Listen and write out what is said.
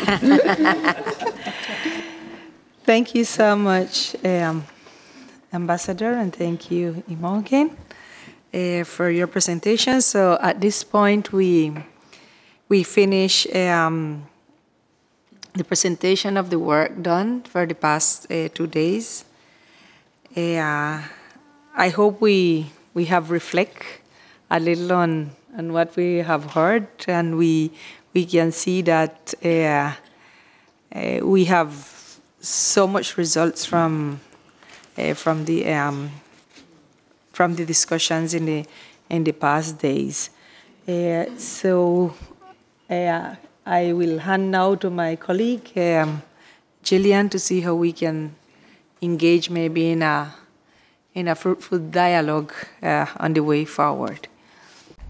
Thank you so much, Ambassador, and thank you, Imogen, for your presentation. So at this point, we finish the presentation of the work done for the past 2 days. I hope we have reflect a little on what we have heard, and we can see that we have so much results from the discussions in the past days. So I will hand now to my colleague Gillian to see how we can engage maybe in a fruitful dialogue on the way forward.